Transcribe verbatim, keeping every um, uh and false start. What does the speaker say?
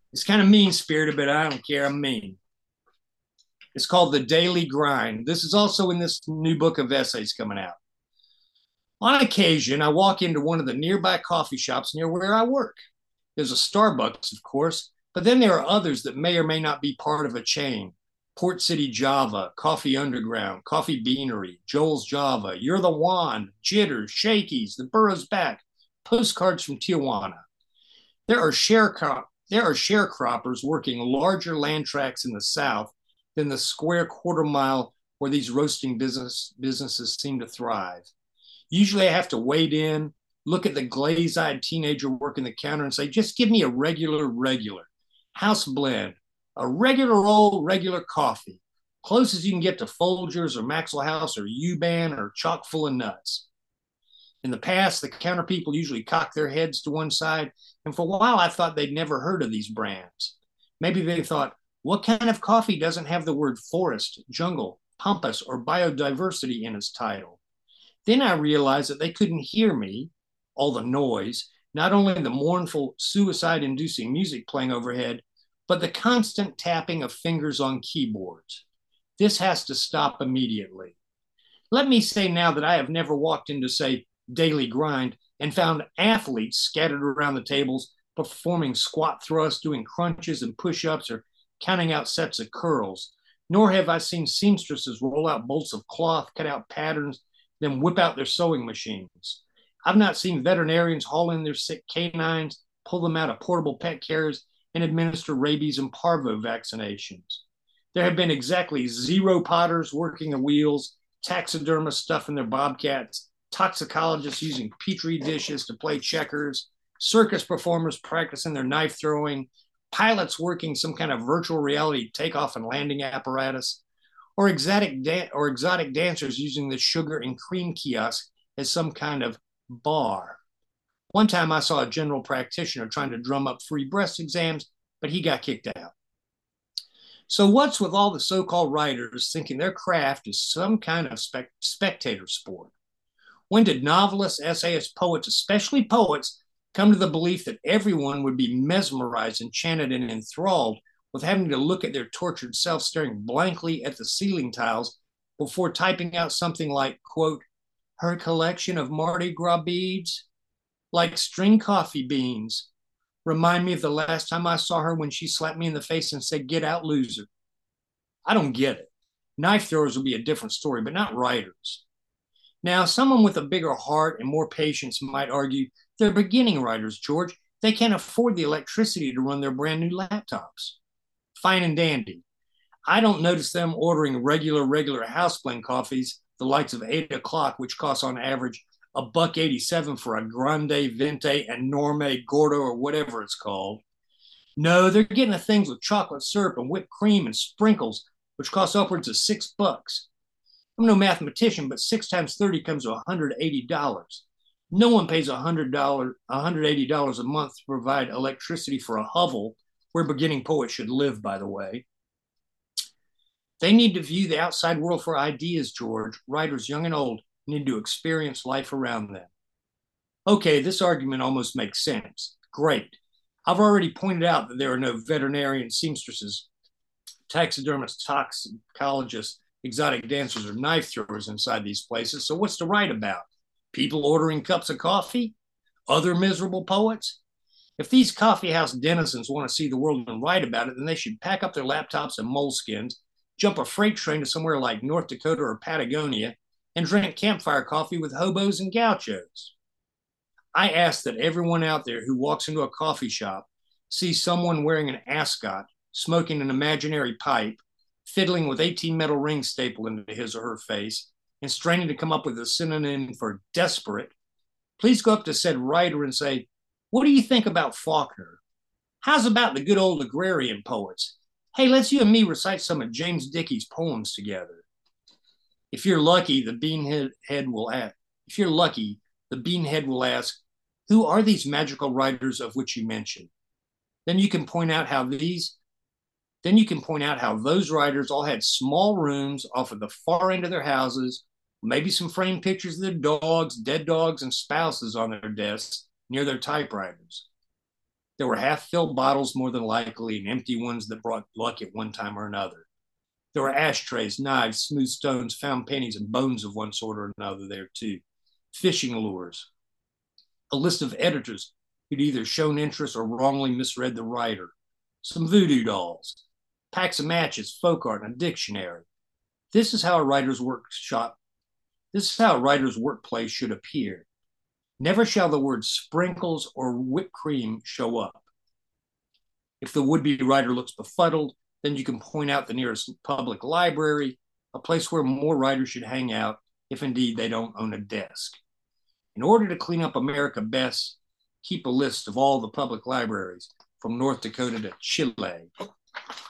It's kind of mean spirited, but I don't care. I'm mean. It's called The Daily Grind. This is also in this new book of essays coming out. On occasion, I walk into one of the nearby coffee shops near where I work. There's a Starbucks, of course, but then there are others that may or may not be part of a chain. Port City Java, Coffee Underground, Coffee Beanery, Joel's Java, You're the Wand, Jitters, Shakey's, The Burrows Back, Postcards from Tijuana. There are sharecrop- there are sharecroppers working larger land tracts in the South than the square quarter mile where these roasting business businesses seem to thrive. Usually I have to wade in, look at the glaze-eyed teenager working the counter and say, just give me a regular, regular house blend, a regular old regular coffee, close as you can get to Folgers or Maxwell House or U-Ban or chock full of nuts. In the past, the counter people usually cock their heads to one side, and for a while I thought they'd never heard of these brands. Maybe they thought, what kind of coffee doesn't have the word forest, jungle, pampas, or biodiversity in its title? Then I realized that they couldn't hear me, all the noise, not only the mournful, suicide inducing music playing overhead, but the constant tapping of fingers on keyboards. This has to stop immediately. Let me say now that I have never walked into, say, Daily Grind and found athletes scattered around the tables performing squat thrusts, doing crunches and push ups, or counting out sets of curls. Nor have I seen seamstresses roll out bolts of cloth, cut out patterns, then whip out their sewing machines. I've not seen veterinarians haul in their sick canines, pull them out of portable pet carriers, and administer rabies and parvo vaccinations. There have been exactly zero potters working the wheels, taxidermists stuffing their bobcats, toxicologists using petri dishes to play checkers, circus performers practicing their knife throwing, pilots working some kind of virtual reality takeoff and landing apparatus, or exotic da- or exotic dancers using the sugar and cream kiosk as some kind of bar. One time I saw a general practitioner trying to drum up free breast exams, but he got kicked out. So what's with all the so-called writers thinking their craft is some kind of spec- spectator sport? When did novelists, essayists, poets, especially poets, come to the belief that everyone would be mesmerized, enchanted, and enthralled with having to look at their tortured self staring blankly at the ceiling tiles before typing out something like, quote, her collection of Mardi Gras beads, like string coffee beans, remind me of the last time I saw her when she slapped me in the face and said, get out, loser. I don't get it. Knife throwers would be a different story, but not writers. Now, someone with a bigger heart and more patience might argue they're beginning writers, George. They can't afford the electricity to run their brand new laptops. Fine and dandy. I don't notice them ordering regular, regular house blend coffees, the likes of eight o'clock, which costs on average a buck eighty-seven for a grande, venti, and norme gordo or whatever it's called. No, they're getting the things with chocolate syrup and whipped cream and sprinkles, which cost upwards of six bucks. I'm no mathematician, but six times thirty comes to one hundred eighty dollars. No one pays one hundred dollars, one hundred eighty dollars a month to provide electricity for a hovel where beginning poets should live, by the way. They need to view the outside world for ideas, George. Writers, young and old, need to experience life around them. Okay, this argument almost makes sense. Great. I've already pointed out that there are no veterinarian seamstresses, taxidermists, toxicologists, exotic dancers, or knife throwers inside these places. So what's to write about? People ordering cups of coffee? Other miserable poets? If these coffeehouse denizens want to see the world and write about it, then they should pack up their laptops and moleskins, jump a freight train to somewhere like North Dakota or Patagonia, and drink campfire coffee with hobos and gauchos. I ask that everyone out there who walks into a coffee shop sees someone wearing an ascot, smoking an imaginary pipe, fiddling with eighteen metal rings stapled into his or her face, and straining to come up with a synonym for desperate. Please go up to said writer and say, what do you think about Faulkner? How's about the good old agrarian poets? Hey, let's you and me recite some of James Dickey's poems together. If you're lucky, the beanhead head will ask. If you're lucky, the beanhead will ask, who are these magical writers of which you mentioned? Then you can point out how these, then you can point out how those writers all had small rooms off of the far end of their houses, maybe some framed pictures of their dogs, dead dogs, and spouses on their desks near their typewriters. There were half-filled bottles more than likely, and empty ones that brought luck at one time or another. There were ashtrays, knives, smooth stones, found pennies, and bones of one sort or another there too. Fishing lures. A list of editors who'd either shown interest or wrongly misread the writer. Some voodoo dolls. Packs of matches, folk art, and a dictionary. This is how a writer's workshop, this is how a writer's workplace should appear. Never shall the word sprinkles or whipped cream show up. If the would-be writer looks befuddled, then you can point out the nearest public library, a place where more writers should hang out, if indeed they don't own a desk. In order to clean up America best, keep a list of all the public libraries from North Dakota to Chile.